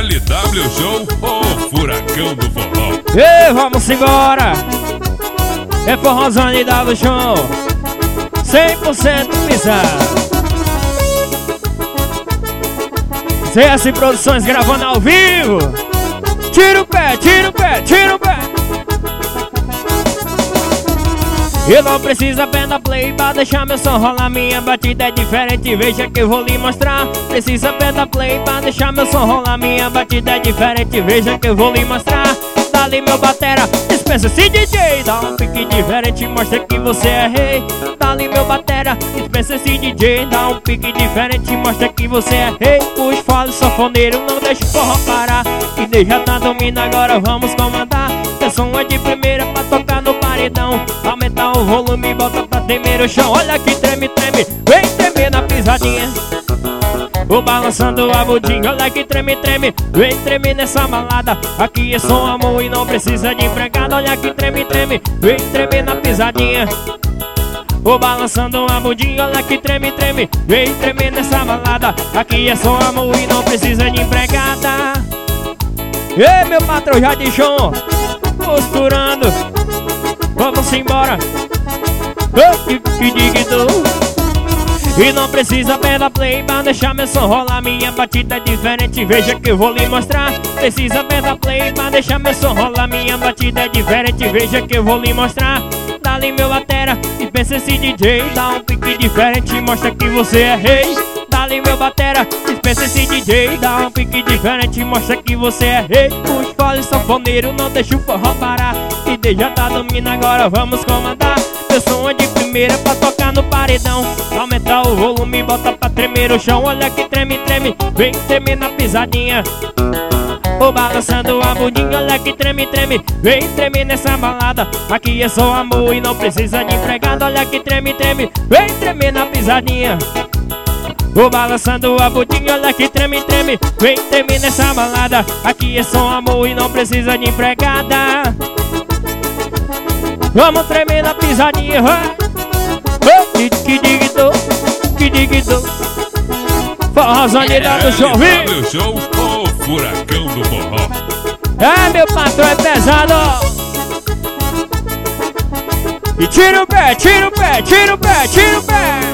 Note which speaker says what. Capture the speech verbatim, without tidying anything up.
Speaker 1: L W Show, o furacão do forró.
Speaker 2: Ei, vamos embora. É forrozão de W Show, cem por cento pisado. C S Produções gravando ao vivo. Tira o pé, tira o pé, tira o pé. Eu não preciso apenas play pra deixar meu som rolar. Minha batida é diferente, veja que eu vou lhe mostrar. Precisa apenas play pra deixar meu som rolar. Minha batida é diferente, veja que eu vou lhe mostrar. Dali meu batera, dispensa esse D J. Dá um pique diferente, mostra que você é rei. Dali meu batera, dispensa esse D J. Dá um pique diferente, mostra que você é rei. Puxa, fala sanfoneiro, não deixa o forró parar. E deixa tá domina, agora vamos comandar. Teu som é de primeira pra tocar no paredão. Aumentar o volume e bota pra tremer o chão. Olha que treme, treme, vem tremer na pisadinha. Vou balançando a budinha, olha que treme, treme, vem tremer nessa balada. Aqui é só amor e não precisa de empregado. Olha que treme, treme, vem tremer na pisadinha. Vou balançando a budinha, olha que treme, treme, vem tremer nessa balada. Aqui é só amor e não precisa de empregada. Ei, meu patrão já de chão, costurando. Vamos embora. Oh, que, que digno. E não precisa pela play pra deixar meu som rolar. Minha batida é diferente, veja que eu vou lhe mostrar. Precisa pela play pra deixar meu som rolar. Minha batida é diferente, veja que eu vou lhe mostrar. Dali meu batera, e pensa esse D J. Dá um pique diferente, mostra que você é rei. Dali meu batera, dispensa esse D J. Dá um pique diferente, mostra que você é rei. Puxa, fala sanfoneiro, não deixa o forró parar. E deixa tá domina, agora vamos comandar. Meu som é de primeira pra tocar no paredão. Aumentar o volume, bota pra tremer o chão. Olha que treme, treme, vem tremer na pisadinha. Vou balançando a budinha, olha que treme, treme, vem tremer nessa balada. Aqui é só amor e não precisa de empregado. Olha que treme, treme, vem tremer na pisadinha. Vou balançando a budinha, olha que treme, treme, vem tremer nessa balada. Aqui é só amor e não precisa de empregada. Vamos tremer na pisadinha, vai. Oh, que que digno, que digno. Forrozão de W Show,
Speaker 1: W Show, o furacão do forró.
Speaker 2: É, meu patrão é pesado. E tira o pé, tira o pé, tira o pé, tira o pé.